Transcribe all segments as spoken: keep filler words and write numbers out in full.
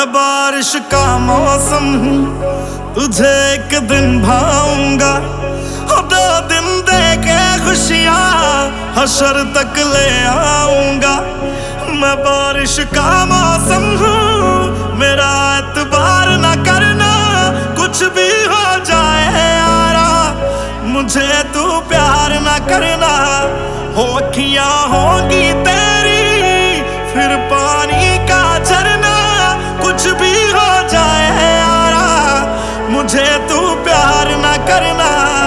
मैं बारिश का मौसम हूँ, तुझे एक दिन भाऊंगा। दो दिन दे के खुशियाँ हशर तक ले आऊंगा। मैं बारिश का मौसम हूँ, मेरा एतबार न करना, कुछ भी हो जाए यारा, मुझे तू प्यार न करना। हो अखियाँ होंगी तेरी फिर पानी का झरना, कुछ भी हो जाए यारा, मुझे तू प्यार न करना।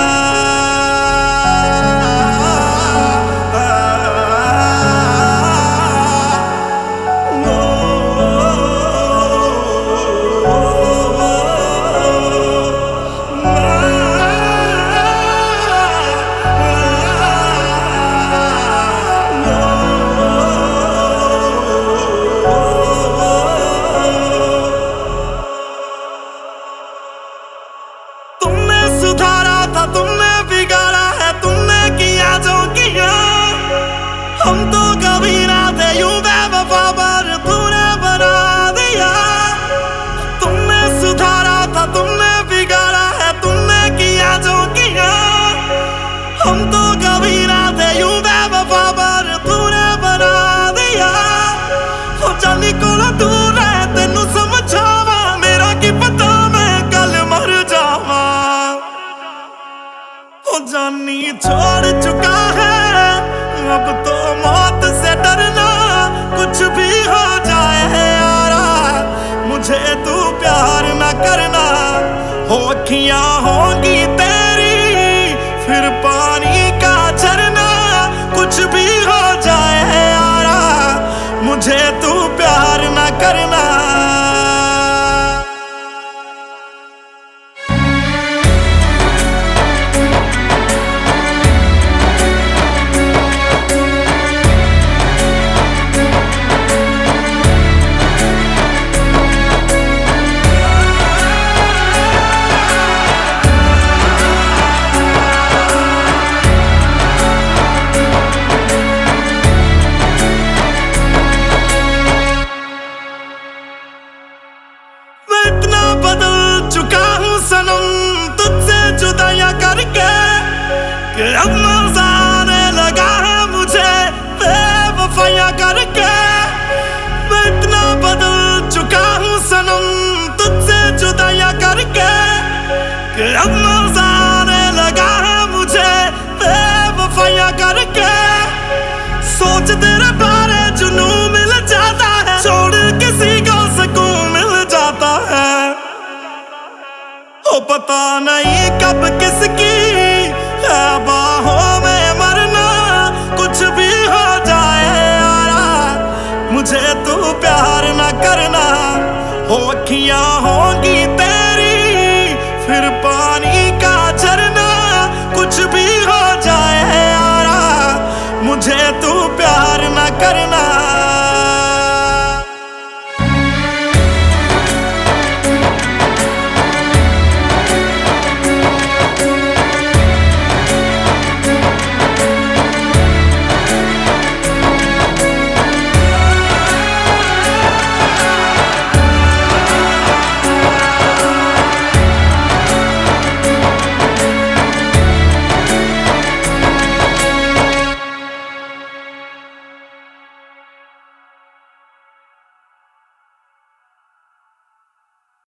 तुमने बिगाड़ा है, तुमने किया जो किया, हम तो कभी ना थे यूं बेवफा पर तूने बना दिया। तुमने सुधारा था, तुमने बिगाड़ा है, तुमने किया जो किया, हम तो कभी ना थे यूं बेवफा पर तूने बना दिया। हो जानी कोला दूर है, तेनू समझावा, मेरा की पता मैं कल मर जावा। जानी छोड़ चुका है, अब तो मौत से डरना, कुछ भी हो जाए यारा, मुझे तू प्यार न करना। हो अखियाँ होंगी तेरी फिर पानी का झरना, कुछ भी हो जाए यारा, मुझे तू प्यार न करना। बदल चुका हूँ सनम तुझसे जुदाइयां करके, कि अब मजा आने लगा है मुझे बेवफाइयां करके। मैं इतना बदल चुका हूँ सनम तुझसे जुदाइयां करके, कि अब मजा आने लगा है मुझे बेवफाइयां करके। सोच तेरे बारे जुनू मिल जाता है, छोड़ किसी को सुकून मिल जाता है। ओ पता नहीं कब किसकी है बाहों में मरना, कुछ भी हो जाए यारा, मुझे तू प्यार न करना। हो अखियाँ हो